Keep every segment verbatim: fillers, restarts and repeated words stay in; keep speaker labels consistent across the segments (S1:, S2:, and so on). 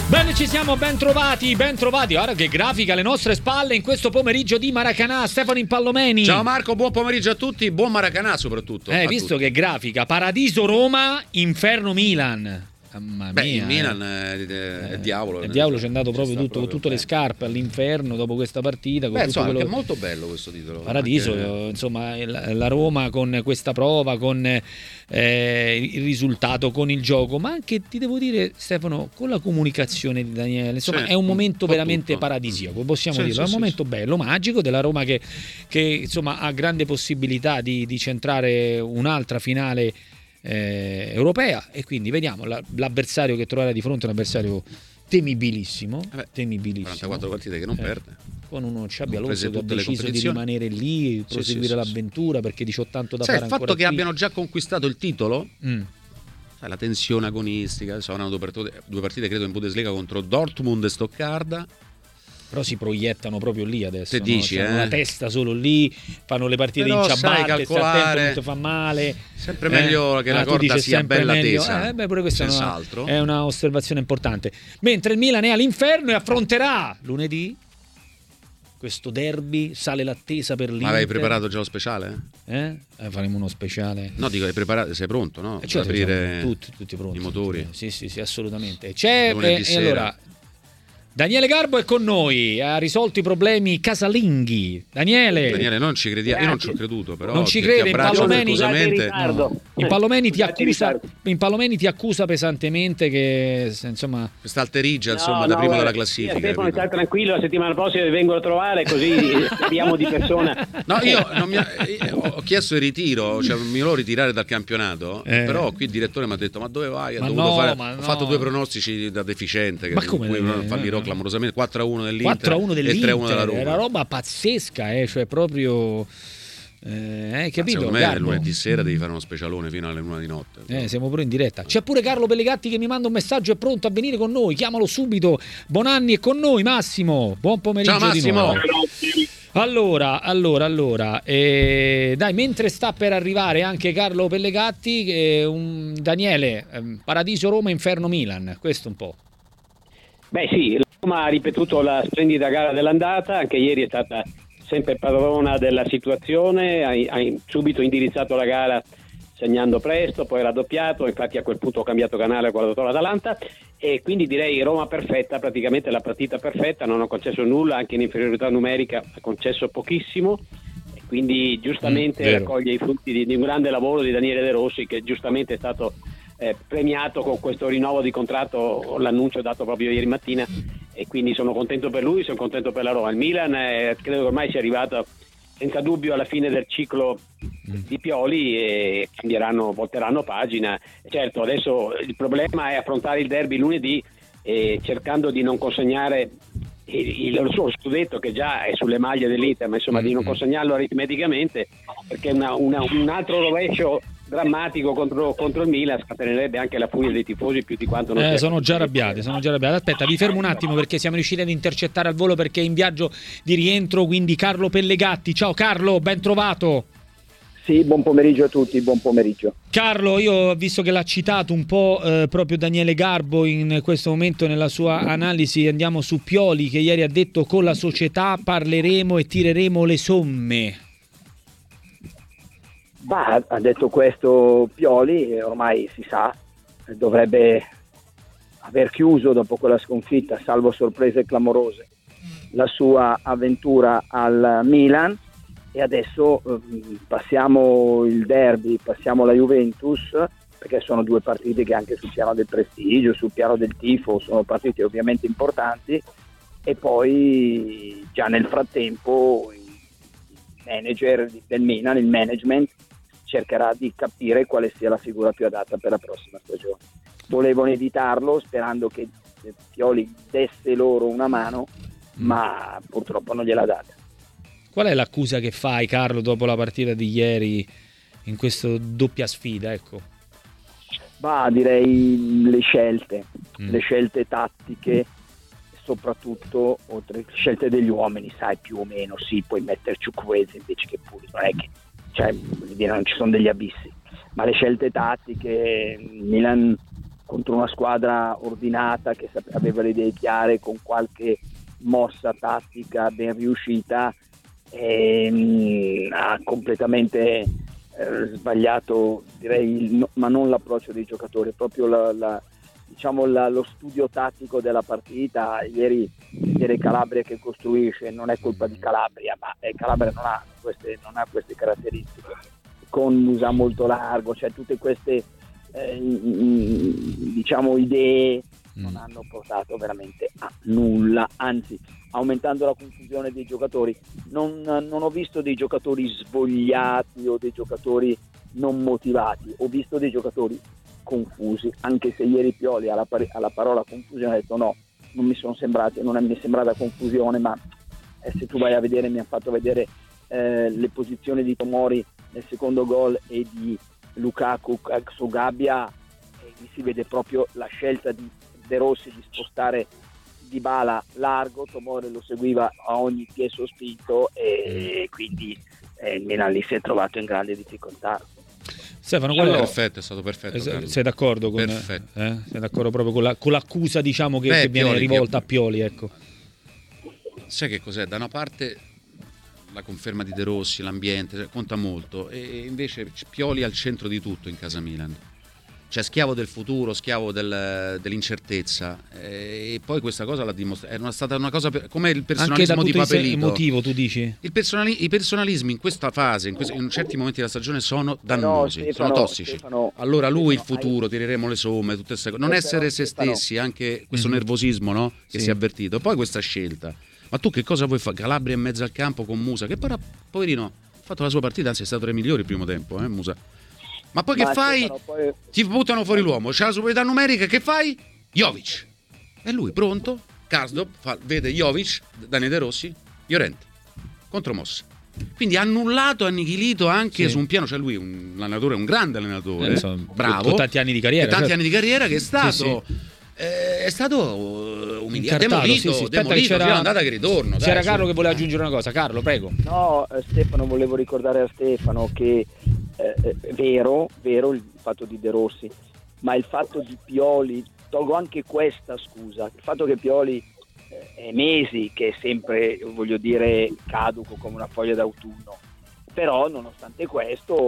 S1: Bene, ci siamo, ben trovati, ben trovati. Ora che grafica alle nostre spalle in questo pomeriggio di Maracanà. Stefano Impallomeni.
S2: Ciao Marco, buon pomeriggio a tutti, buon Maracanà soprattutto.
S1: Eh, visto
S2: tutti.
S1: Che grafica, Paradiso Roma, Inferno Milan. Mamma
S2: Beh,
S1: mia,
S2: il Milan
S1: eh.
S2: è, è, è diavolo.
S1: Il diavolo ci è andato proprio tutto,
S2: proprio
S1: con tutte le scarpe all'inferno dopo questa partita. Con
S2: Beh, insomma,
S1: quello...
S2: è molto bello questo titolo.
S1: Paradiso,
S2: anche...
S1: insomma, la Roma con questa prova, con eh, il risultato, con il gioco, ma anche, ti devo dire, Stefano, con la comunicazione di Daniele. Insomma,
S2: sì,
S1: è un momento
S2: un
S1: veramente
S2: tutto.
S1: paradisiaco, possiamo
S2: sì,
S1: dirlo.
S2: Sì,
S1: è un
S2: sì,
S1: momento
S2: sì.
S1: bello, magico della Roma che, che insomma ha grande possibilità di, di centrare un'altra finale Eh, europea, e quindi vediamo la, l'avversario che troverà di fronte è un avversario temibilissimo,
S2: eh beh,
S1: temibilissimo
S2: quarantaquattro partite che non
S1: eh,
S2: perde,
S1: con uno Xabi Alonso che ha
S2: tutte le
S1: deciso di rimanere lì, proseguire
S2: sì, sì,
S1: l'avventura, perché diciotto da
S2: sai,
S1: fare
S2: il fatto
S1: ancora
S2: che
S1: qui.
S2: abbiano già conquistato il titolo,
S1: mm.
S2: sai, la tensione agonistica, sono due partite, due partite credo in Bundesliga contro Dortmund e Stoccarda.
S1: Però si proiettano proprio lì adesso,
S2: Te
S1: no?
S2: dici,
S1: Hanno
S2: eh?
S1: la testa solo lì, fanno le partite
S2: Però
S1: in ciabatte,
S2: sai
S1: stai attento,
S2: calcolare,
S1: non ti fa male.
S2: Sempre meglio
S1: eh?
S2: che
S1: ah,
S2: la corda sia bella
S1: meglio.
S2: tesa.
S1: Eh, beh, pure questa è una,
S2: senz'altro.
S1: è una osservazione importante. Mentre il Milan è all'inferno e affronterà lunedì questo derby, sale l'attesa per l'Inter.
S2: Ma avevi preparato già lo speciale?
S1: Eh? Eh, faremo uno speciale.
S2: No, dico, hai preparato, sei pronto, no?
S1: Eh, certo,
S2: per aprire
S1: tutti, tutti pronti,
S2: i motori.
S1: Sì, sì, sì, assolutamente. C'è
S2: Lunedì
S1: e,
S2: sera.
S1: e allora Daniele Garbo è con noi, ha risolto i problemi casalinghi. Daniele,
S2: Daniele, non ci crediamo, io non ci ho creduto, però
S1: non ci
S2: ti-
S1: crede,
S2: ti abbraccio
S1: Impallomeni,
S2: affettuosamente.
S1: no. Impallomeni ti
S3: Scusate,
S1: accusa
S3: ritardo.
S1: Impallomeni ti accusa pesantemente che se, insomma
S2: Questa alterigia, insomma,
S3: No,
S2: da
S3: no,
S2: prima
S3: guarda,
S2: della classifica.
S3: sì, Stefano,
S2: capito?
S3: stai tranquillo, la settimana prossima vi vengo a trovare, così speriamo di persona.
S2: No, io, non mi ha- io ho chiesto il ritiro, cioè mi volevo ritirare dal campionato,
S1: Eh.
S2: però qui il direttore mi ha detto: ma dove vai? Ho,
S1: Ma
S2: dovuto
S1: no,
S2: fare-
S1: ma
S2: ho
S1: no.
S2: fatto due pronostici da deficiente, che
S1: Ma come
S2: cui
S1: le-
S2: fallirò
S1: eh.
S2: clamorosamente. quattro a uno dell'Inter,
S1: quattro a uno
S2: e tre a uno
S1: dell'Inter,
S2: della Roma.
S1: era roba pazzesca, eh, cioè proprio eh, hai capito?
S2: Secondo me
S1: Garbo?
S2: lunedì sera devi fare uno specialone fino alle una di notte.
S1: Eh, siamo pure in diretta. C'è pure Carlo Pellegatti che mi manda un messaggio, è pronto a venire con noi. Chiamalo subito. Buonanni è con noi, Massimo. Buon pomeriggio.
S2: Ciao,
S1: di
S2: Massimo.
S1: nuovo. Allora, allora, allora, eh, dai, mentre sta per arrivare anche Carlo Pellegatti, eh, un, Daniele, ehm, Paradiso Roma, Inferno Milan, questo un po'.
S3: Beh sì, la Roma ha ripetuto la splendida gara dell'andata, anche ieri è stata sempre padrona della situazione, ha, ha subito indirizzato la gara segnando presto, poi raddoppiato, infatti a quel punto ho cambiato canale, ho guardato l'Atalanta, e quindi direi Roma perfetta, praticamente la partita perfetta, non ha concesso nulla, anche in inferiorità numerica ha concesso pochissimo, e quindi giustamente
S1: Mm, vero.
S3: raccoglie i frutti di, di un grande lavoro di Daniele De Rossi, che giustamente è stato eh, premiato con questo rinnovo di contratto, l'annuncio dato proprio ieri mattina, e quindi sono contento per lui, sono contento per la Roma. Il Milan eh, credo che ormai sia arrivato senza dubbio alla fine del ciclo di Pioli e cambieranno, volteranno pagina. Certo, adesso il problema è affrontare il derby lunedì e cercando di non consegnare il, il suo scudetto, che già è sulle maglie dell'Inter, ma insomma di non consegnarlo aritmeticamente, perché una, una, un altro rovescio drammatico contro, contro il Milan scatenerebbe anche la furia dei tifosi più di quanto non
S1: Eh,
S3: sia.
S1: sono già arrabbiati, sono già arrabbiati. Aspetta, vi fermo un attimo perché siamo riusciti ad intercettare al volo perché è in viaggio di rientro, quindi Carlo Pellegatti. Ciao Carlo, ben trovato.
S4: Sì, buon pomeriggio a tutti, buon pomeriggio.
S1: Carlo, io visto che l'ha citato un po' eh, proprio Daniele Garbo in questo momento nella sua analisi, andiamo su Pioli che ieri ha detto: con la società parleremo e tireremo le somme.
S4: Bah, ha detto questo Pioli, e ormai si sa, dovrebbe aver chiuso dopo quella sconfitta, salvo sorprese clamorose, la sua avventura al Milan, e adesso eh, passiamo il derby, passiamo la Juventus, perché sono due partite che anche sul piano del prestigio, sul piano del tifo sono partite ovviamente importanti, e poi già nel frattempo il manager del Milan, il management, cercherà di capire quale sia la figura più adatta per la prossima stagione. Volevano evitarlo sperando che Pioli desse loro una mano, ma purtroppo non gliel'ha data.
S1: Qual è l'accusa che fai, Carlo, dopo la partita di ieri in questa doppia sfida? Ecco.
S4: Bah, direi le scelte,
S1: Mm.
S4: le scelte tattiche, soprattutto oltre alle scelte degli uomini, sai, più o meno sì, puoi mettere Chukwueze invece che Pulisic, non è che, cioè, voglio dire, non ci sono degli abissi, ma le scelte tattiche, Milan contro una squadra ordinata che aveva le idee chiare, con qualche mossa tattica ben riuscita, e, ha completamente eh, sbagliato, direi, no, ma non l'approccio dei giocatori, proprio la, la, diciamo la, lo studio tattico della partita. Ieri dire Calabria che costruisce non è colpa di Calabria, ma eh, Calabria non ha queste, non ha queste caratteristiche, con Musa molto largo, cioè tutte queste eh, diciamo idee non hanno portato veramente a nulla, anzi aumentando la confusione dei giocatori. Non, non ho visto dei giocatori svogliati o dei giocatori non motivati, ho visto dei giocatori confusi, anche se ieri Pioli alla, par- alla parola confusione ha detto no, non mi sono sembrati, non è, mi è sembrata confusione, ma eh, se tu vai a vedere, mi ha fatto vedere eh, le posizioni di Tomori nel secondo gol e di Lukaku su Gabbia, e si vede proprio la scelta di De Rossi di spostare Dybala largo, Tomori lo seguiva a ogni piede sospinto, e quindi eh, il Milan lì si è trovato in grande difficoltà.
S1: Stefano, qual è?
S2: Perfetto, è stato perfetto.
S1: Es- sei d'accordo con, eh? Sei d'accordo proprio con, la, con l'accusa, diciamo, che,
S2: Beh,
S1: che viene
S2: Pioli,
S1: rivolta
S2: che...
S1: a Pioli, ecco.
S2: Sai che cos'è? Da una parte la conferma di De Rossi, l'ambiente conta molto, e invece Pioli è al centro di tutto in casa Milan. Cioè schiavo del futuro, schiavo del, dell'incertezza, e poi questa cosa l'ha dimostrato. È stata una cosa per, come il personalismo di Papelito.
S1: Emotivo, tu dici?
S2: Il personali, I personalismi in questa fase, in, questo, in certi momenti della stagione, sono dannosi,
S4: no, Stefano,
S2: sono tossici.
S4: Stefano,
S2: allora lui,
S4: Stefano,
S2: il futuro,
S4: hai...
S2: tireremo le somme, tutte queste cose. Non
S4: eh,
S2: essere
S4: però,
S2: se
S4: Stefano.
S2: stessi, anche questo
S1: Mm-hmm.
S2: nervosismo, no? Che
S1: sì.
S2: si è avvertito. Poi questa scelta. Ma tu che cosa vuoi fare? Calabria in mezzo al campo con Musa, che però, poverino, ha fatto la sua partita, anzi è stato tra i migliori il primo tempo, eh, Musa. Ma poi
S4: Ma
S2: che fai?
S4: Stefano, poi...
S2: Ti buttano fuori l'uomo, c'è la superiorità numerica, che fai? Jovic. E lui pronto, Karsdorp fa, vede Jovic, Dani De Rossi, Llorente, contro Mossa. Quindi ha annullato, annichilito anche
S1: sì.
S2: su un piano, cioè lui un allenatore, un grande allenatore,
S1: eh, so,
S2: bravo.
S1: Con tanti anni di carriera.
S2: Tanti
S1: certo.
S2: anni di carriera che è stato...
S1: Sì, sì.
S2: Eh, è stato umiliato,
S1: Incartato,
S2: demolito,
S1: sì, sì. Aspetta,
S2: demolito,
S1: che c'era,
S2: c'era andata che ritorno.
S1: c'era
S2: dai,
S1: Carlo
S2: su.
S1: che voleva aggiungere una cosa. Carlo, prego.
S4: No, eh, Stefano, volevo ricordare a Stefano che eh, è vero, vero il fatto di De Rossi, ma il fatto di Pioli, tolgo anche questa scusa, il fatto che Pioli eh, è mesi che è sempre, voglio dire, caduco come una foglia d'autunno, però nonostante questo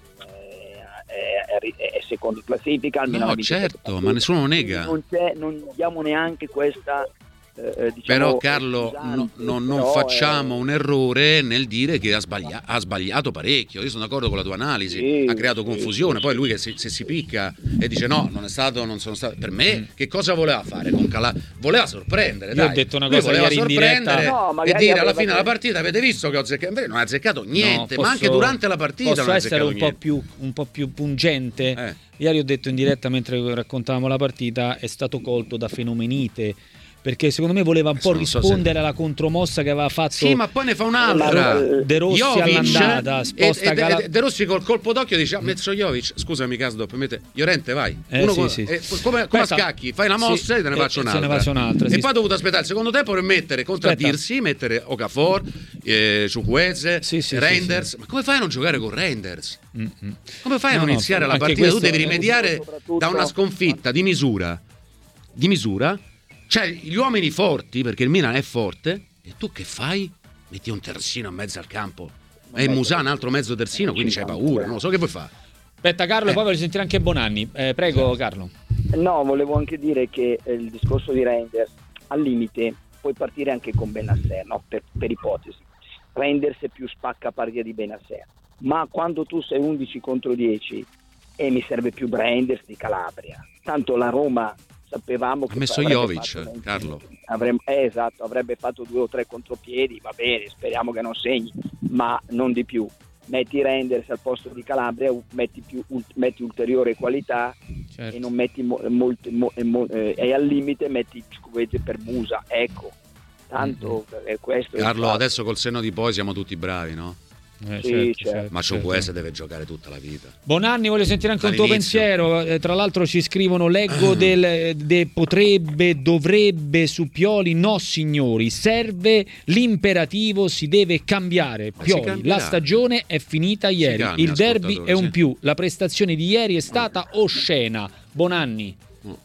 S4: È, è, è secondo in classifica, almeno
S2: No, certo, ma nessuno lo nega.
S4: Non, c'è, non diamo neanche questa eh, diciamo,
S2: però Carlo no, no, non
S4: però
S2: facciamo
S4: è...
S2: un errore nel dire che ha sbagliato, ha sbagliato parecchio. Io sono d'accordo con la tua analisi,
S4: sì,
S2: ha creato
S4: sì,
S2: confusione.
S4: sì.
S2: Poi lui che se, se si picca e dice no, non è stato, non sono stato. Per me, che cosa voleva fare con Calà? Voleva sorprendere.
S1: Io
S2: dai.
S1: ho detto una
S2: Lui
S1: cosa
S2: voleva
S1: ieri in
S2: sorprendere
S1: diretta.
S4: No,
S2: e dire alla
S4: aveva
S2: fine della
S4: detto-
S2: partita avete visto che ho azzeccato. Invece non ha azzeccato niente,
S1: No,
S2: ma
S1: posso-
S2: anche durante la partita
S1: posso
S2: non ha
S1: essere
S2: azzeccato
S1: un po'
S2: niente.
S1: più un po' più pungente.
S2: Eh.
S1: Ieri ho detto in diretta, mentre raccontavamo la partita, è stato colto da fenomenite, perché secondo me voleva un po'
S2: Adesso non so
S1: rispondere alla contromossa che aveva fatto.
S2: Sì, ma poi ne fa un'altra.
S1: De Rossi
S2: Jovic,
S1: all'andata, sposta
S2: e, e,
S1: Cala-
S2: e De Rossi col colpo d'occhio dice: ha messo Jovic, scusami Karsdorp, mette Llorente, vai.
S1: Eh,
S2: Uno
S1: sì,
S2: con-
S1: sì.
S2: e, come, come a
S1: Questa-
S2: scacchi, fai una mossa
S1: sì,
S2: e te ne
S1: e-
S2: faccio
S1: e se
S2: un'altra.
S1: ne faccio un'altra, sì,
S2: e
S1: sì.
S2: poi ha dovuto aspettare il secondo tempo per mettere, contraddirsi, mettere Okafor, eh, Chukwueze,
S1: Sì, sì,
S2: Reinders.
S1: sì, sì.
S2: Ma come fai a non giocare con Reinders?
S1: Mm-mm.
S2: Come fai a
S1: No,
S2: non
S1: no,
S2: iniziare la
S1: anche
S2: partita? Tu
S1: questo-
S2: devi rimediare
S4: soprattutto-
S2: da una sconfitta di misura. Di misura. Cioè, gli uomini forti, perché il Milan è forte, e tu che fai? Metti un terzino in mezzo al campo. E Musa un altro mezzo terzino, quindi c'hai paura. Non lo so che vuoi fare.
S1: Aspetta Carlo,
S2: Eh.
S1: e poi voglio sentire anche Bonanni. Eh, prego Carlo.
S4: No, volevo anche dire che eh, il discorso di Reinders, al limite puoi partire anche con Benasser, no? per, per ipotesi. Reinders è più spacca partita di Benasser, ma quando tu sei undici contro dieci e mi serve più Reinders di Calabria, tanto la Roma sapevamo che
S2: Ha messo
S4: avrebbe
S2: Jovic,
S4: fatto venti
S2: Carlo.
S4: avremmo, eh, esatto, avrebbe fatto due o tre contropiedi, va bene, speriamo che non segni, ma non di più. Metti Reinders al posto di Calabria, metti, più, metti ulteriore qualità,
S1: Certo.
S4: e non metti mo, molto, mo, mo, eh, e al limite metti Chukwueze per Musa, ecco, tanto è questo.
S2: Carlo,
S4: è
S2: adesso col senno di poi siamo tutti bravi, no?
S1: Eh,
S4: Sì,
S1: certo,
S4: certo.
S1: certo,
S2: Ma
S1: certo.
S2: Chukwueze deve giocare tutta la vita.
S1: Bonanni, voglio sentire anche un tuo
S2: Dall'inizio.
S1: pensiero. Eh, tra l'altro ci scrivono: leggo del de potrebbe, dovrebbe su Pioli. No signori, serve l'imperativo, si deve cambiare.
S2: Ma si
S1: Pioli,
S2: cambierà.
S1: la stagione è finita ieri,
S2: cambia,
S1: il derby
S2: ascoltatore,
S1: è un
S2: sì.
S1: più, la prestazione di ieri è stata oscena. Bonanni.
S2: Mm.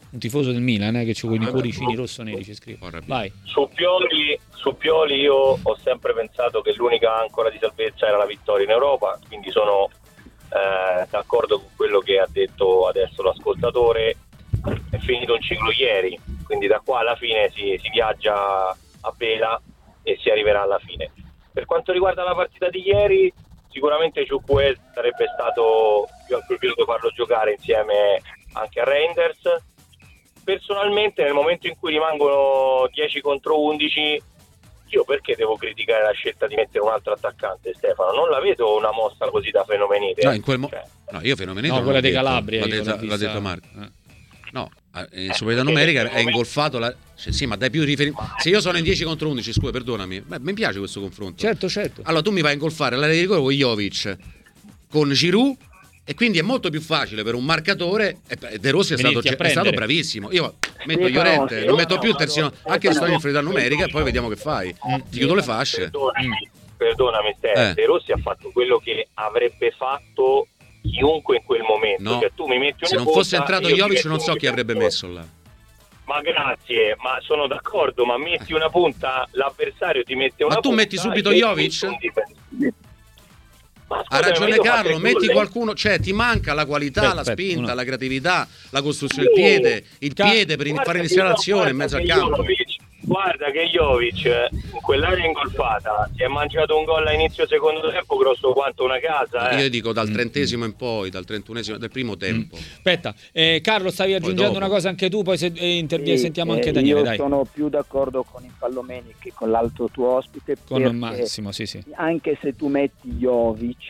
S1: un tifoso del Milan eh, che c'ho con i cuoricini rosso-neri, ci scrive. Vai.
S5: Su Pioli, su Pioli io ho sempre pensato che l'unica ancora di salvezza era la vittoria in Europa, quindi sono eh, d'accordo con quello che ha detto adesso l'ascoltatore. È finito un ciclo ieri, quindi da qua alla fine si, si viaggia a vela e si arriverà alla fine. Per quanto riguarda la partita di ieri, sicuramente Chukwueze sarebbe stato più appropriato farlo giocare insieme anche a Reinders. Personalmente nel momento in cui rimangono dieci contro undici, io perché devo criticare la scelta di mettere un altro attaccante, Stefano? Non la vedo una mossa così da Fenomenete.
S2: No, in quel mo-
S5: cioè.
S2: no io Fenomenete
S1: no,
S2: non
S1: quella
S2: l'ho
S1: di
S2: detto.
S1: Calabria
S2: l'ha detto, l'ha detto Marco eh. No, in superiorità numerica è ingolfato la... cioè, sì, ma dai più riferimenti. Se io sono in dieci contro undici, scusa, perdonami, beh, mi piace questo confronto.
S1: Certo, certo.
S2: Allora tu mi vai a ingolfare l'area di rigore con Jovic, con Giroud, e quindi è molto più facile per un marcatore. E De Rossi è stato, è stato bravissimo. Io metto
S4: Sì,
S2: Llorente,
S4: però,
S2: non
S4: sì,
S2: metto
S4: no,
S2: più il
S4: no,
S2: terzino,
S4: no,
S2: anche
S4: no,
S2: se sto in
S4: no,
S2: inferiorità numerica, e poi vediamo che fai. Ti chiudo le fasce.
S5: Perdonami,
S2: Mm.
S5: perdonami Stefano,
S2: Eh.
S5: De Rossi ha fatto quello che avrebbe fatto chiunque in quel momento.
S2: No,
S5: Cioè, tu mi metti una
S2: se non
S5: punta,
S2: fosse entrato
S5: io ti
S2: Jovic
S5: metto
S2: non so
S5: un
S2: chi avrebbe
S5: difensore.
S2: messo là.
S5: Ma grazie, ma sono d'accordo, ma metti una punta, l'avversario ti mette una
S2: Ma tu
S5: punta.
S2: metti subito
S5: io
S2: Jovic?
S5: metto un difensore. Ma
S2: Ha
S5: scusami,
S2: ragione
S5: io ho
S2: Carlo,
S5: fatto
S2: metti
S5: gol, eh.
S2: qualcuno, cioè ti manca la qualità,
S1: Aspetta,
S2: la
S1: aspetta,
S2: spinta,
S1: una-
S2: la creatività, la costruzione del piede, il
S1: Ca-
S2: piede per in-
S5: Guarda
S2: fare
S5: che
S2: iniziare
S5: io-
S2: l'azione in
S5: guarda
S2: mezzo al
S5: che
S2: campo.
S5: Jovic- Guarda che Jovic in quell'area ingolfata si è mangiato un gol a inizio secondo tempo grosso quanto una casa. Eh.
S2: Io dico dal
S1: Mm.
S2: trentesimo in poi, dal trentunesimo, del primo tempo.
S1: Aspetta, eh, Carlo, stavi aggiungendo
S2: dopo.
S1: una cosa anche tu, poi se, eh, intervieni,
S4: Sì,
S1: sentiamo
S4: eh,
S1: anche Daniele,
S4: io
S1: dai.
S4: sono più d'accordo con Infallomeni che con l'altro tuo ospite,
S1: Con
S4: perché
S1: Massimo, sì, sì.
S4: anche se tu metti Jovic,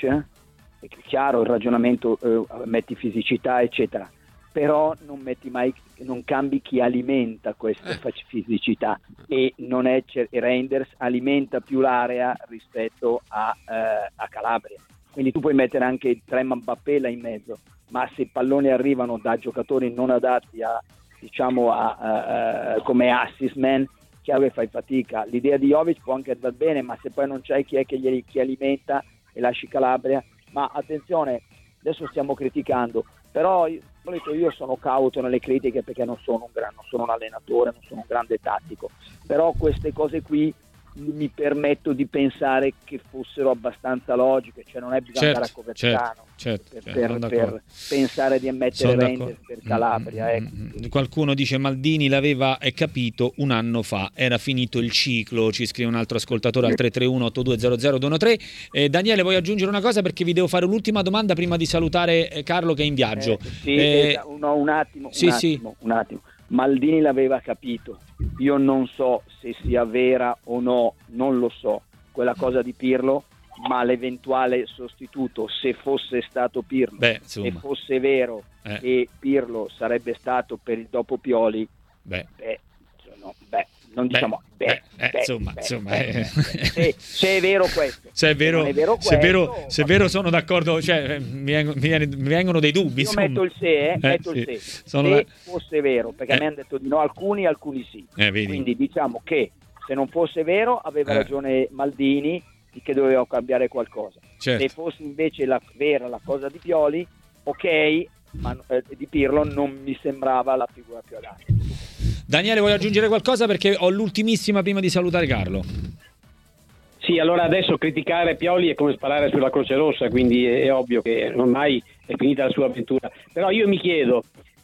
S4: è chiaro il ragionamento, eh, metti fisicità eccetera, però non metti mai, non cambi chi alimenta questa
S2: Eh.
S4: fac- fisicità, e non è cer- Reinders alimenta più l'area rispetto a, eh, a Calabria, quindi tu puoi mettere anche tre Mbappé là in mezzo, ma se i palloni arrivano da giocatori non adatti a, diciamo a, a- a- come assist man, chiaro che fai fatica. L'idea di Jovic può anche andare bene, ma se poi non c'hai chi è che gli chi alimenta e lasci Calabria. Ma attenzione, adesso stiamo criticando, però io, io sono cauto nelle critiche perché non sono un gran, non sono un allenatore, non sono un grande tattico, però queste cose qui mi permetto di pensare che fossero abbastanza logiche, cioè non è bisogno
S1: Certo,
S4: andare a Coverciano
S1: certo,
S4: per,
S1: certo,
S4: per-
S1: sono
S4: per
S1: d'accordo.
S4: pensare di mettere
S1: Sono
S4: Reinders
S1: d'accordo.
S4: per Calabria.
S1: Mm,
S4: ecco.
S1: mm, mm. Qualcuno dice Maldini l'aveva è capito un anno fa, era finito il ciclo, ci scrive un altro ascoltatore al tre tre uno otto due zero zero due uno tre. Eh, Daniele, vuoi aggiungere una cosa perché vi devo fare l'ultima domanda prima di salutare eh, Carlo che è in viaggio.
S4: Eh, sì,
S1: Eh,
S4: esa- no, un attimo,
S1: sì,
S4: un
S1: sì.
S4: attimo, un attimo. Maldini l'aveva capito. Io non so se sia vera o no, non lo so, quella cosa di Pirlo, ma l'eventuale sostituto, se fosse stato Pirlo,
S1: Beh,
S4: se
S1: insomma,
S4: fosse vero
S1: Eh.
S4: che Pirlo sarebbe stato per il dopo Pioli,
S1: beh,
S4: beh, no, beh non
S1: Beh,
S4: diciamo beh,
S1: eh, eh,
S4: beh,
S1: insomma,
S4: beh,
S1: insomma,
S4: beh,
S1: eh.
S4: beh, se, se è vero questo,
S1: se è vero,
S4: non è vero
S1: se è vero,
S4: questo,
S1: se è vero sono d'accordo, cioè eh, mi, vengono, mi viene- mi vengono dei dubbi.
S4: io
S1: insomma.
S4: metto il se, eh, metto
S1: sì,
S4: il se.
S1: sono
S4: se
S1: la-
S4: fosse vero, perché
S1: Eh.
S4: mi hanno detto di no alcuni, alcuni sì.
S1: Eh, vedi.
S4: Quindi diciamo che se non fosse vero aveva
S1: Eh.
S4: ragione Maldini di che doveva cambiare qualcosa.
S1: Certo.
S4: Se fosse invece la vera la cosa di Pioli, ok, ma eh, di Pirlo non mi sembrava la figura più adatta.
S1: Daniele, vuoi aggiungere qualcosa perché ho l'ultimissima prima di salutare Carlo?
S3: Sì, allora adesso criticare Pioli è come sparare sulla Croce Rossa, quindi è, è ovvio che ormai è finita la sua avventura. Però io mi chiedo,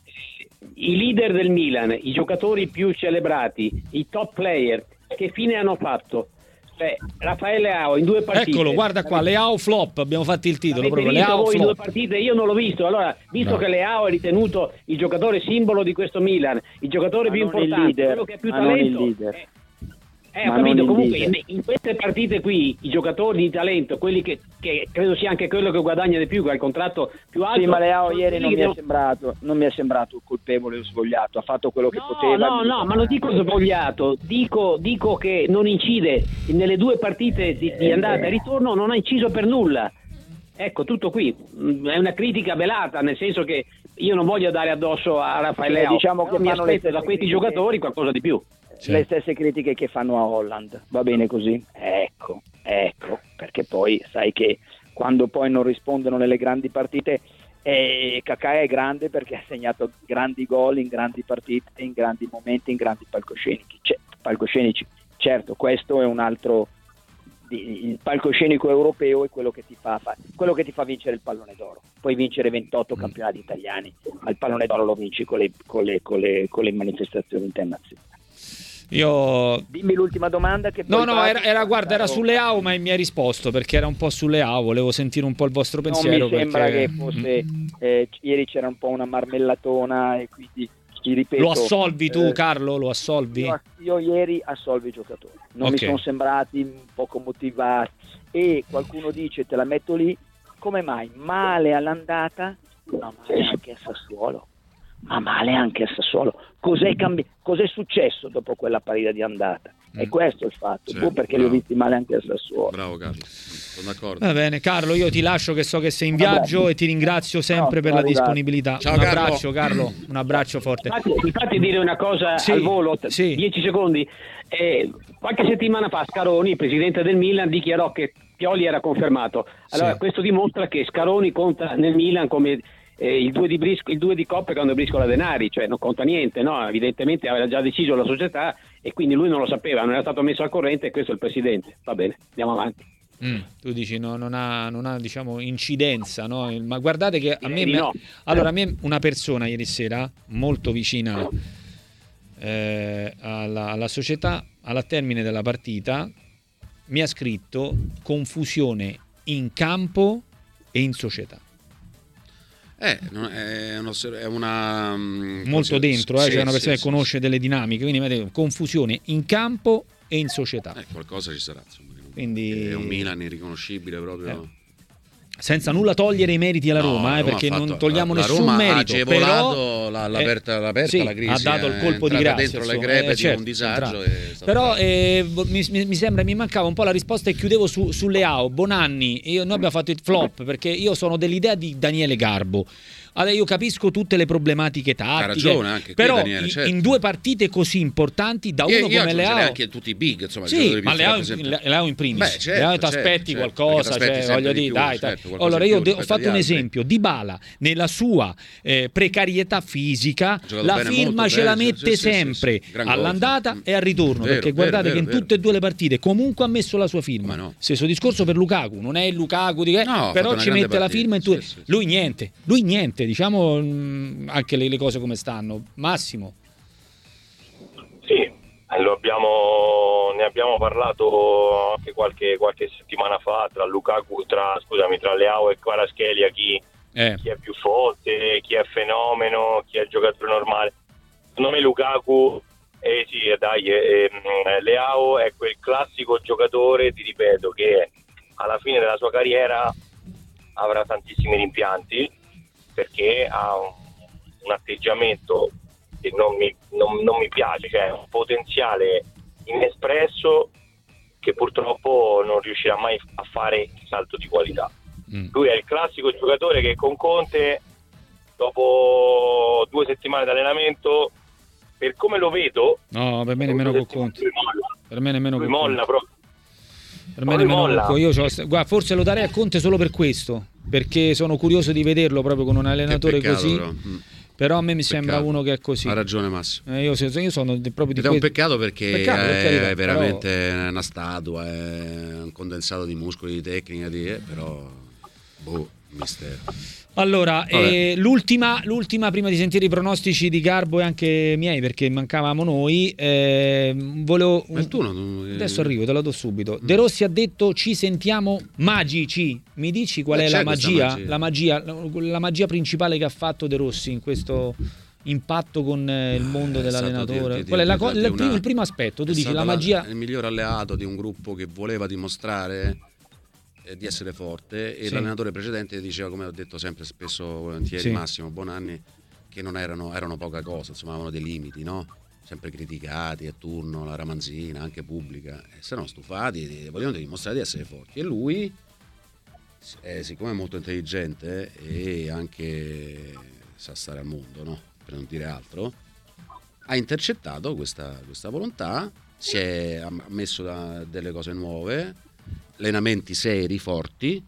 S3: i leader del Milan, i giocatori più celebrati, i top player, che fine hanno fatto? Cioè, Raffaele Leao in due partite.
S1: Eccolo, guarda qua, Leao flop, abbiamo fatto il titolo
S3: Avete
S1: proprio,
S3: visto
S1: Leao
S3: voi in due
S1: flop.
S3: partite? Io non l'ho visto. Allora, visto
S1: No.
S3: che Leao è ritenuto il giocatore simbolo di questo Milan, il giocatore
S4: Ma
S3: più
S4: non il
S3: importante,
S4: leader,
S3: quello che ha più
S4: ma non il
S3: talento,
S4: leader.
S3: eh, Eh,
S4: Ma
S3: ho capito,
S4: non il
S3: comunque in,
S4: leader.
S3: in queste partite qui i giocatori di talento, quelli che, che credo sia anche quello che guadagna di più, che ha il contratto più alto.
S4: Sì, ma Leao
S3: sono
S4: ieri
S3: quelli
S4: non
S3: che
S4: mi, è
S3: devono-
S4: sembrato, non mi è sembrato colpevole o svogliato, ha fatto quello che
S3: No,
S4: poteva.
S3: no, no, ma non dico svogliato, dico, dico che non incide nelle due partite di, di andata e ritorno, non ha inciso per nulla. Ecco, tutto qui. Mm, È una critica velata, nel senso che io non voglio dare addosso a Raffaele
S4: Sì,
S3: Leao,
S4: diciamo
S3: però
S4: che
S3: mi
S4: fanno le
S3: aspetto da
S4: stesse
S3: questi
S4: critiche.
S3: giocatori qualcosa di più.
S4: Le stesse critiche che fanno a Holland, va bene così? Ecco, ecco, perché poi sai che quando poi non rispondono nelle grandi partite E Kaká è grande perché ha segnato grandi gol in grandi partite, in grandi momenti, in grandi palcoscenici. C- palcoscenici. Certo, questo è un altro. Il palcoscenico europeo è quello che ti fa, quello che ti fa vincere il pallone d'oro. Puoi vincere ventotto campionati italiani, ma il pallone d'oro lo vinci con le, con le, con le, con le manifestazioni internazionali.
S1: Io...
S4: Dimmi l'ultima domanda che
S1: no no
S4: fare,
S1: era, era guarda era sulle A U, ma mi hai risposto perché era un po' sulle A U, volevo sentire un po' il vostro pensiero.
S4: Non mi sembra
S1: perché...
S4: che fosse eh, ieri c'era un po' una marmellatona e quindi ti ripeto,
S1: lo assolvi tu
S4: eh,
S1: Carlo, lo assolvi?
S4: Io, io ieri assolvi i giocatori, non
S1: okay.
S4: mi sono sembrati poco motivati e qualcuno dice te la metto lì, come mai? Male all'andata, ma male anche a Sassuolo, ma male anche a Sassuolo. Cos'è, cambi- cos'è successo dopo quella partita di andata? E questo è il fatto, sì, perché bravo. Li ho visti male anche a Sassuolo.
S2: Bravo Carlo, sono d'accordo.
S1: Va bene Carlo, io ti lascio che so che sei in viaggio e ti ringrazio sempre no, per la arrivato. disponibilità.
S2: Ciao,
S1: un
S2: Carlo.
S1: abbraccio Carlo, un abbraccio forte.
S3: Infatti, infatti dire una cosa
S1: sì,
S3: al volo,
S1: sì.
S3: dieci secondi. Eh, qualche settimana fa Scaroni, presidente del Milan, dichiarò che Pioli era confermato. Allora sì. Questo dimostra che Scaroni conta nel Milan come eh, il due di Brisco, il due di Coppe quando Briscola Denari, cioè non conta niente, no? Evidentemente aveva già deciso la società e quindi lui non lo sapeva, non era stato messo al corrente e questo è il presidente. Va bene, andiamo avanti.
S1: Mm, tu dici no, non ha, non ha diciamo incidenza, no? Ma guardate che a me,
S3: no.
S1: allora a me una persona ieri sera molto vicina eh, alla, alla società, alla termine della partita mi ha scritto confusione in campo e in società.
S2: Eh, è una, è una
S1: molto dentro, eh,
S2: sì,
S1: c'è una persona
S2: sì,
S1: che conosce sì. delle dinamiche, quindi vedete, confusione in campo e in società.
S2: Eh, qualcosa ci sarà, insomma.
S1: Quindi...
S2: È un Milan irriconoscibile proprio.
S1: Eh. Senza nulla togliere i meriti alla Roma,
S2: no,
S1: eh,
S2: Roma
S1: perché
S2: fatto,
S1: non togliamo
S2: la, la
S1: nessun
S2: Roma
S1: merito.
S2: Ha agevolato
S1: però,
S2: la, l'aperta, l'aperta
S1: sì,
S2: la crisi.
S1: Ha dato il colpo di grazia
S2: dentro
S1: insomma,
S2: le crepe
S1: eh, certo,
S2: di un disagio. E
S1: però eh, mi, mi sembra, mi mancava un po' la risposta e chiudevo su, sulle A O. Bonanni, io, noi abbiamo fatto il flop perché io sono dell'idea di Daniele Garbo. Allora, io capisco tutte le problematiche tattiche,
S2: ha ragione anche qui,
S1: però
S2: Daniele, certo.
S1: in due partite così importanti da uno
S2: io, io
S1: come Leao,
S2: anche tutti i big, insomma,
S1: sì, ma Leao in, Leao in primis,
S2: Beh, certo,
S1: Leao ti aspetti
S2: certo,
S1: qualcosa, cioè, voglio dire,
S2: più,
S1: dai,
S2: certo,
S1: dai. Allora io ho fatto un
S2: altri.
S1: esempio, Dybala nella sua eh, precarietà fisica, la
S2: bene,
S1: firma ce
S2: bene,
S1: la mette
S2: sì, sì,
S1: sempre
S2: sì, sì, sì.
S1: all'andata
S2: mm.
S1: e al ritorno,
S2: vero,
S1: perché
S2: vero,
S1: guardate
S2: vero,
S1: che in
S2: vero.
S1: tutte e due le partite comunque ha messo la sua firma.
S2: No.
S1: Stesso discorso per Lukaku, non è il Lukaku di che,
S2: no,
S1: però ci mette la firma in tu...
S2: sì, sì, sì.
S1: lui niente, lui niente, diciamo mh, anche le le cose come stanno. Massimo.
S5: Sì, lo abbiamo, ne abbiamo parlato anche qualche, qualche settimana fa tra Lukaku, tra scusami, tra Leao e Kvaratskhelia chi,
S1: eh.
S5: chi è più forte, chi è fenomeno, chi è il giocatore normale. Secondo me Lukaku eh sì, dai, eh, eh, Leao è quel classico giocatore, ti ripeto, che alla fine della sua carriera avrà tantissimi rimpianti perché ha un un atteggiamento che non mi, non, non mi piace, cioè un potenziale inespresso che purtroppo non riuscirà mai a fare il salto di qualità. Mm. Lui è il classico giocatore che con Conte dopo due settimane di allenamento, per come lo vedo,
S1: no, per me nemmeno con Conte, per me nemmeno
S5: lui
S1: con
S5: molla
S1: Conte.
S5: proprio.
S1: Per me nemmeno con io guarda, forse lo darei a Conte solo per questo, perché sono curioso di vederlo proprio con un allenatore
S2: peccato,
S1: così.
S2: Però. Mm.
S1: Però a me mi
S2: peccato.
S1: sembra uno che è così.
S2: Ha ragione Massimo.
S1: Eh, io, io sono proprio di
S2: Ed è un peccato perché
S1: peccato, per
S2: è
S1: carità,
S2: veramente
S1: però...
S2: una statua, è un condensato di muscoli, di tecnica, di, eh, però boh, mistero.
S1: Allora, eh, l'ultima, l'ultima prima di sentire i pronostici di Garbo e anche miei, perché mancavamo noi, eh, volevo un...
S2: tu non...
S1: adesso arrivo, te lo do subito. De Rossi ha detto ci sentiamo magici. Mi dici qual
S2: Ma
S1: è la magia?
S2: magia?
S1: La magia, la magia principale che ha fatto De Rossi in questo impatto con il mondo
S2: è
S1: dell'allenatore?
S2: Di, di,
S1: Qual è la,
S2: di, di
S1: il,
S2: una,
S1: primo, il primo aspetto? Tu dici la magia,
S2: la, il miglior alleato di un gruppo che voleva dimostrare di essere forte e sì. L'allenatore precedente diceva, come ho detto sempre spesso volentieri, sì. Massimo Bonanni, che non erano, erano poca cosa, insomma avevano dei limiti, no? Sempre criticati a turno, la ramanzina anche pubblica, e si erano stufati, volevano dimostrare di essere forti e lui eh, siccome è molto intelligente e anche sa stare al mondo, no? Per non dire altro, ha intercettato questa, questa volontà, si è ha messo da, delle cose nuove, allenamenti seri, forti,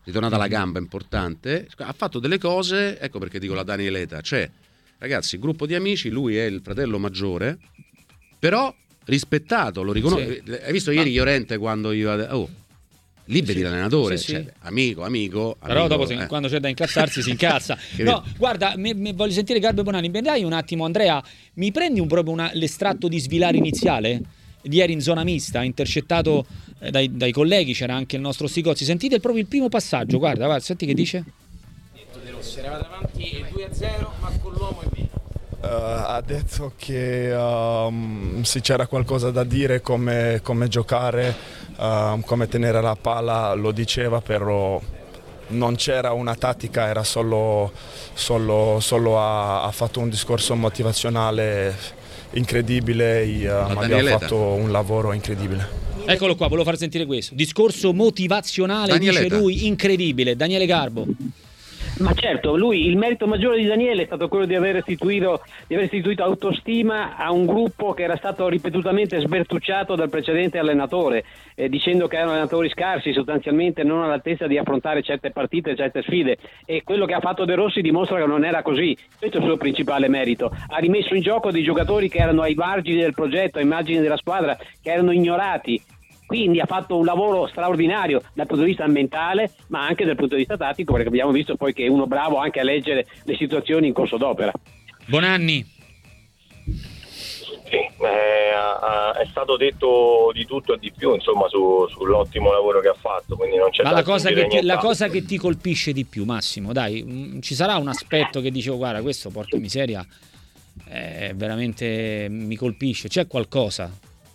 S2: ritornata alla gamba importante, ha fatto delle cose, ecco perché dico la Danieletta, cioè ragazzi, gruppo di amici, lui è il fratello maggiore, però rispettato, lo riconosco. Sì. Hai visto ieri Llorente quando io oh, lì vedi sì, l'allenatore, sì, cioè, sì. amico, amico,
S1: però
S2: amico,
S1: dopo
S2: eh.
S1: quando c'è da incazzarsi si incazza. No, guarda, mi, mi voglio sentire Garbo e Bonanni. Mi dai un attimo, Andrea, mi prendi un proprio una, l'estratto di Svilare iniziale di ieri in zona mista, intercettato eh, dai, dai colleghi, c'era anche il nostro Sicozzi. Sentite proprio il primo passaggio, guarda, guarda, senti che dice.
S6: Eravate avanti due a zero, ma con l'uomo in via.
S7: Uh, ha detto che um, se c'era qualcosa da dire, come, come giocare, uh, come tenere la palla, lo diceva, però non c'era una tattica, era solo, solo, solo ha, ha fatto un discorso motivazionale incredibile, e, uh, ma abbiamo fatto un lavoro incredibile.
S1: Eccolo qua, volevo far sentire questo. Discorso motivazionale, Danieletta. Dice lui, incredibile. Daniele Garbo.
S3: Ma certo, lui, il merito maggiore di Daniele è stato quello di aver restituito, di aver restituito autostima a un gruppo che era stato ripetutamente sbertucciato dal precedente allenatore, eh, dicendo che erano allenatori scarsi, sostanzialmente non all'altezza di affrontare certe partite, certe sfide, e quello che ha fatto De Rossi dimostra che non era così. Questo è il suo principale merito. Ha rimesso in gioco dei giocatori che erano ai margini del progetto, ai margini della squadra, che erano ignorati. Quindi ha fatto un lavoro straordinario dal punto di vista mentale, ma anche dal punto di vista tattico, perché abbiamo visto poi che è uno bravo anche a leggere le situazioni in corso d'opera.
S1: Bonanni.
S5: Sì, eh, è stato detto di tutto e di più, insomma, su, sull'ottimo lavoro che ha fatto, quindi non c'è
S1: ma
S5: da
S1: la cosa, che ti, la
S5: altro.
S1: cosa che ti colpisce di più, Massimo, dai, mh, ci sarà un aspetto che dicevo, guarda, questo porca miseria, eh, veramente mi colpisce, c'è qualcosa?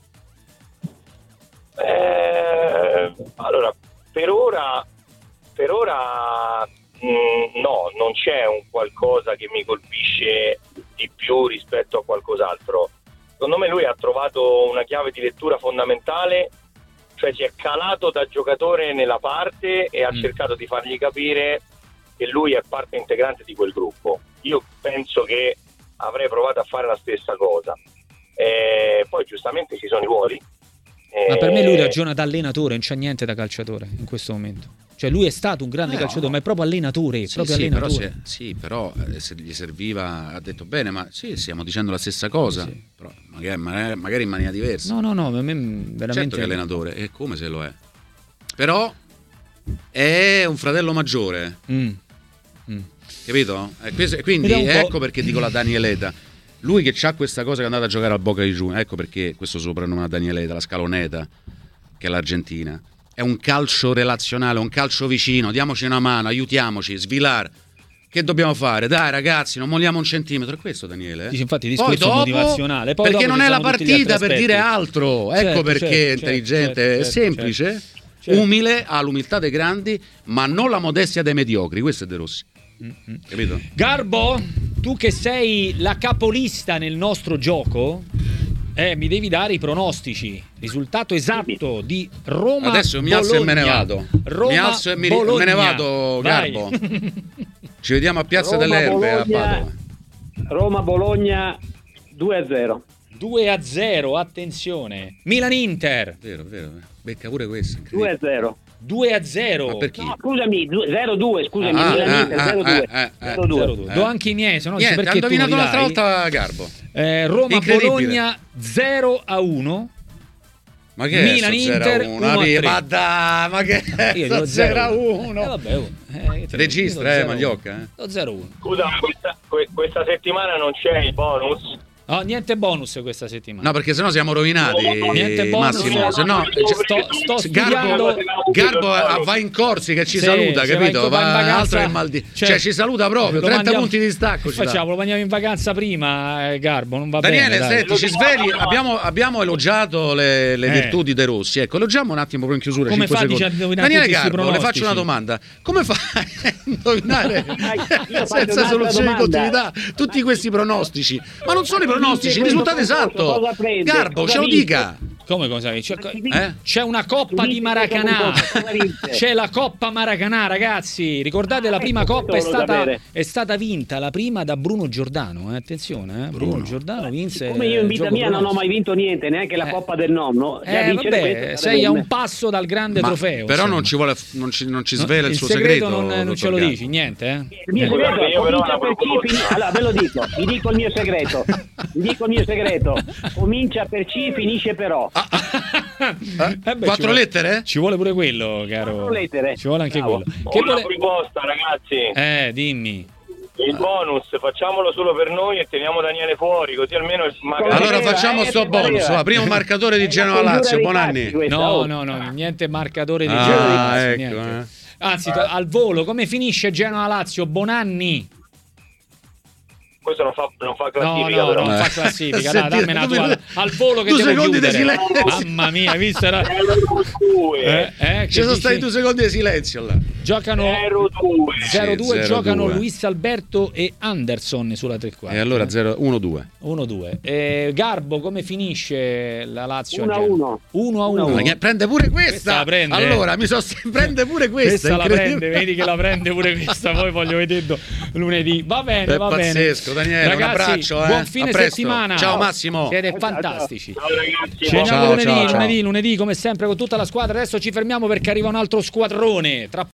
S5: Eh, allora, per ora, per ora mh, no, non c'è un qualcosa che mi colpisce di più rispetto a qualcos'altro. Secondo me lui ha trovato una chiave di lettura fondamentale, cioè si è calato da giocatore nella parte e ha mm. cercato di fargli capire che lui è parte integrante di quel gruppo. Io penso che avrei provato a fare la stessa cosa. E poi giustamente ci sono i ruoli.
S1: Ma per me lui ragiona da allenatore, non c'è niente da calciatore in questo momento. Cioè lui è stato un grande eh, calciatore, no. ma è proprio allenatore, sì, proprio
S2: sì,
S1: allenatore.
S2: Però se, sì, però eh, se gli serviva, ha detto bene, ma sì, stiamo dicendo la stessa cosa, sì. però magari, magari in maniera diversa.
S1: No, no, no, per me veramente...
S2: Certo che è allenatore, è come se lo è. Però è un fratello maggiore. Mm. Mm. Capito? E questo, quindi ecco perché dico la Danieletta. Lui che c'ha questa cosa che è andata a giocare al Boca Juniors, ecco perché questo soprannome a Danieletta, la scaloneta, che è l'Argentina. È un calcio relazionale, un calcio vicino, diamoci una mano, aiutiamoci, Svilar. Che dobbiamo fare? Dai ragazzi, non molliamo un centimetro. È questo, Daniele?
S1: Dice, infatti, discorso poi dopo,
S2: motivazionale. Poi perché non è la partita per dire altro. Certo, ecco perché certo, è intelligente, certo, è semplice, certo, certo. umile, ha l'umiltà dei grandi, ma non la modestia dei mediocri. Questo è De Rossi. Mm-hmm. Capito?
S1: Garbo, tu che sei la capolista nel nostro gioco, eh, mi devi dare i pronostici. Risultato esatto di Roma.
S2: Adesso mi alzo
S1: Bologna.
S2: e me ne vado.
S1: Roma,
S2: mi alzo e mi,
S1: Bologna.
S2: me ne vado,
S1: Vai.
S2: Garbo. Ci vediamo a Piazza
S3: Roma,
S2: delle Erbe
S3: Bologna,
S2: a Padova.
S3: Roma-Bologna due a zero.
S1: due a zero, attenzione. Milan-Inter.
S2: Vero, vero. Becca pure questo.
S3: due a zero.
S1: due a zero.
S2: Ma per chi?
S3: No, scusami, zero due, scusami,
S2: Ah,
S3: Milan-Inter
S2: ah,
S3: zero due.
S2: ah, ah,
S3: zero due.
S1: zero due. Do anche i miei, se no
S2: Niente,
S1: perché
S2: ha indovinato
S1: tu li
S2: l'altra
S1: dai.
S2: volta Garbo.
S1: Eh, Roma-Bologna zero a uno.
S2: Ma che
S1: Milan Inter
S2: uno a tre. Ma dai, ma che è zero a uno?
S1: Eh, vabbè, oh. eh,
S2: registra eh Magliocca, eh.
S1: Lo zero a uno.
S5: Scusa, questa, questa settimana non c'è il bonus?
S1: Oh, niente bonus questa settimana.
S2: No, perché sennò siamo rovinati.
S1: Niente bonus.
S2: Massimo, se no
S1: sto, sto studiando.
S2: Garbo, Garbo va in corsi che ci sì, saluta, capito? Va, va altro che mal di... cioè, cioè ci saluta proprio, trenta mandiamo, punti di stacco.
S1: Facciamo, lo mandiamo in vacanza prima, eh, Garbo, non va
S2: Daniele,
S1: bene.
S2: Daniele, ci svegli, abbiamo, abbiamo elogiato le, le
S1: eh.
S2: virtù di De Rossi. Ecco, elogiamo un attimo proprio in chiusura.
S1: Come fa a
S2: Daniele Garbo, le faccio una domanda. Come fai a indovinare senza soluzione di continuità tutti questi pronostici? Ma non sono i pronostici, i risultati esatto. Garbo, ce lo dica.
S1: Come cosa? C'è,
S2: Eh?
S1: c'è una Coppa di Maracanã. C'è la Coppa Maracanã, ragazzi. Ricordate la prima Coppa è stata, è stata vinta, la prima da Bruno Giordano. Eh? Attenzione, eh? Bruno. Bruno Giordano vinse.
S3: Come io in vita mia non ho mai vinto niente, neanche la
S1: Eh.
S3: Coppa del nonno. Già
S1: Eh,
S3: vincere
S1: vabbè,
S3: questo
S1: sei a
S3: sarebbe-
S1: un passo dal grande
S2: Ma
S1: trofeo.
S2: però
S1: insomma.
S2: non ci vuole, non ci, non ci
S1: No,
S2: svela il,
S1: il
S2: suo
S1: segreto,
S2: segreto.
S1: non, non
S2: dottor
S1: ce lo
S2: Galli.
S1: dici, niente, eh?
S3: Il mio
S5: Guarda,
S3: segreto
S5: io però
S3: comincia
S5: la
S3: per C,
S5: proposta-
S3: fini- allora ve lo dico, vi dico il mio segreto. Vi dico il mio segreto. Comincia per C, finisce per O.
S2: Ah,
S1: Eh beh, ci
S2: Quattro
S1: vuole-
S2: lettere?
S1: Ci vuole pure quello, caro.
S3: Quattro lettere.
S1: Ci vuole anche
S3: Bravo.
S1: quello.
S5: Ho
S1: Che
S5: una
S1: vuole...
S5: proposta, ragazzi.
S1: Eh, dimmi.
S5: Il bonus facciamolo solo per noi e teniamo Daniele fuori, così almeno magari...
S2: Allora
S3: Era,
S2: facciamo
S3: eh,
S2: sto
S3: che
S2: bonus.
S3: pareva.
S2: Va, primo marcatore di
S3: È
S2: Genoa
S3: la cultura
S2: Lazio.
S3: dei
S2: Buon
S3: cazzi
S2: anni.
S3: questa,
S1: No,
S3: oh.
S1: no, no, niente marcatore di
S2: Ah,
S1: Genoa Lazio,
S2: ecco,
S1: niente.
S2: eh.
S1: Anzi, to- al volo, come finisce Genoa Lazio? Bonanni.
S5: Questo non fa, non fa
S1: No,
S5: classifica,
S1: no,
S5: però.
S1: non
S2: Eh.
S1: fa classifica. Dai,
S2: Senti,
S1: dammela tu
S2: due-
S1: al, al volo che
S2: due
S1: devo
S2: secondi di
S1: chiudere.
S2: silenzio.
S1: Mamma mia, hai visto? Era...
S5: zero due.
S1: Eh, eh, che
S2: Ci sono
S1: dici?
S2: stati due secondi di silenzio là.
S1: Giocano
S5: zero due.
S1: zero due,
S2: Sì,
S1: giocano
S2: zero due.
S1: Luis Alberto e Anderson sulla tre quarti.
S2: E allora uno due.
S1: uno due. Eh, Garbo, come finisce la Lazio?
S3: uno a uno.
S1: uno a uno.
S2: Prende pure questa.
S1: Questa la prende,
S2: allora,
S1: eh.
S2: mi so prende pure questa.
S1: Questa la
S2: incredibile.
S1: prende, vedi che la prende pure questa. Poi voglio vedere lunedì. Va bene,
S2: È
S1: va bene.
S2: pazzesco, Daniele, un
S1: Ragazzi,
S2: abbraccio, eh.
S1: buon fine
S2: A presto.
S1: settimana.
S2: Ciao, Massimo.
S1: Siete
S3: Ciao, ciao.
S1: fantastici.
S5: Ciao ragazzi.
S1: Ci vediamo
S2: Ciao,
S1: lunedì,
S2: ciao, ciao.
S1: lunedì, lunedì come sempre con tutta la squadra. Adesso ci fermiamo perché arriva un altro squadrone. Tra